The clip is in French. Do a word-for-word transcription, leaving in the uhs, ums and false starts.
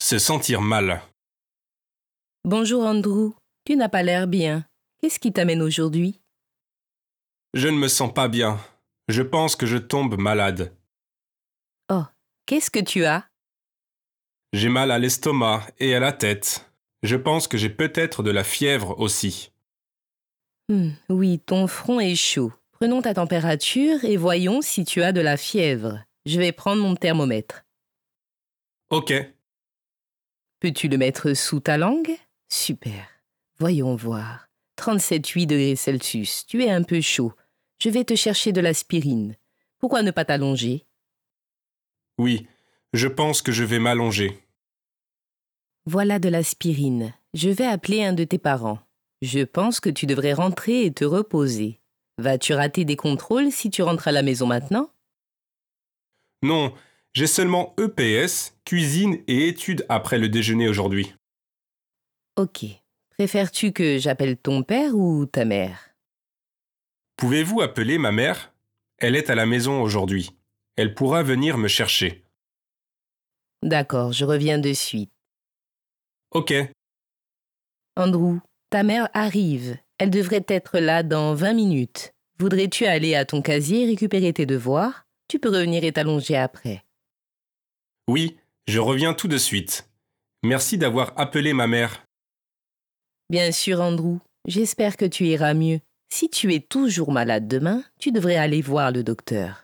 Se sentir mal. Bonjour Andrew, tu n'as pas l'air bien. Qu'est-ce qui t'amène aujourd'hui? Je ne me sens pas bien. Je pense que je tombe malade. Oh, qu'est-ce que tu as? J'ai mal à l'estomac et à la tête. Je pense que j'ai peut-être de la fièvre aussi. Hmm, oui, ton front est chaud. Prenons ta température et voyons si tu as de la fièvre. Je vais prendre mon thermomètre. Ok, Peux-tu le mettre sous ta langue? Super. Voyons voir. trente-sept virgule huit degrés Celsius. Tu es un peu chaud. Je vais te chercher de l'aspirine. Pourquoi ne pas t'allonger? oui, je pense que je vais m'allonger. Voilà de l'aspirine. Je vais appeler un de tes parents. Je pense que tu devrais rentrer et te reposer. Vas-tu rater des contrôles si tu rentres à la maison maintenant? Non, j'ai seulement E P S, cuisine et études après le déjeuner aujourd'hui. Ok. Préfères-tu que j'appelle ton père ou ta mère? Pouvez-vous appeler ma mère? Elle est à la maison aujourd'hui. Elle pourra venir me chercher. D'accord, je reviens de suite. Ok, Andrew, ta mère arrive. Elle devrait être là dans vingt minutes. Voudrais-tu aller à ton casier et récupérer tes devoirs? Tu peux revenir et t'allonger après. oui, je reviens tout de suite. Merci d'avoir appelé ma mère. Bien sûr, Andrew. J'espère que tu iras mieux. Si tu es toujours malade demain, tu devrais aller voir le docteur.